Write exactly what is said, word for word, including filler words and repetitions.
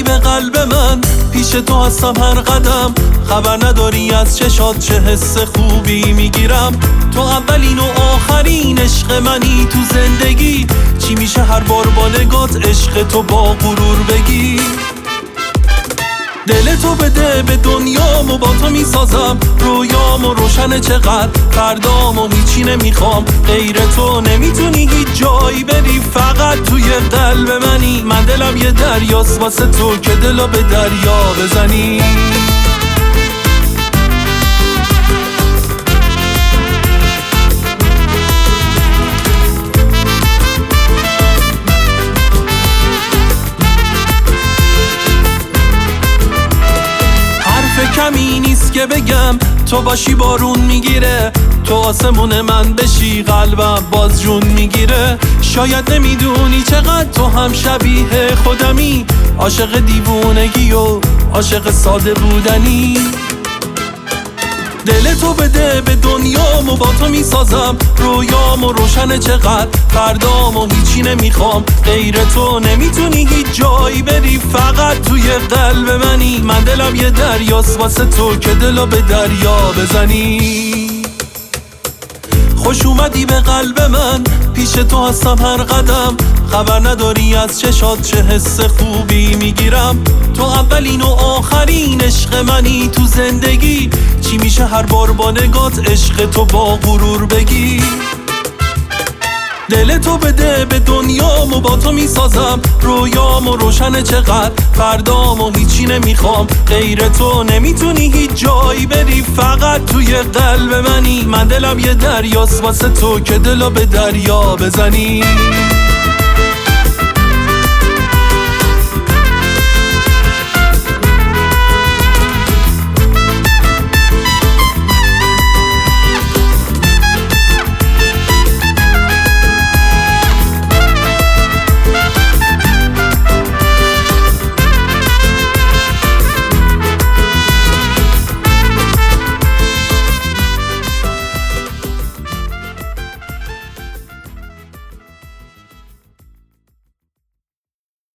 اومدی به قلب من، پیش تو هستم هر قدم. خبر نداری از چشات چه حس خوبی میگیرم. تو اولین و آخرین عشق منی تو زندگی. چی میشه هر بار با نگات عشق تو با غرور بگی؟ دل تو بده به دنیامو با تو میسازم، رویامو روشن چقدر فردامو هیچی نمیخوام. غیر تو نمیتونی هیچ جایی بری، فقط توی قلب منی. من دلم یه دریاست واسه تو که دلو به دریا بزنی. کمی نیست که بگم تو باشی بارون میگیره، تو آسمون من بشی قلبم باز جون میگیره. شاید نمیدونی چقدر تو هم شبیه خودمی، عاشق دیوونگی و عاشق ساده بودنی. دل تو بده به دنیامو با تو میسازم، رویامو روشن چقدر فردامو هیچی نمیخوام. غیر تو نمیتونی هیچ جایی بری، فقط توی قلب منی. من دلم یه دریاست واسه تو که دلو به دریا بزنی. خوش اومدی به قلب من، پیش تو هستم هر قدم. خبر نداری از چشات چه حس خوبی میگیرم. تو اولین و آخرین عشق منی تو زندگی. چی میشه هر بار با نگات عشق تو با غرور بگی؟ دل تو بده به دنیامو با تو میسازم، رویامو روشن چقدر فردامو هیچی نمیخوام. غیر تو نمیتونی هیچ جایی بری، فقط توی قلب منی. من دلم یه دریاست واسه تو که دلو به دریا بزنی.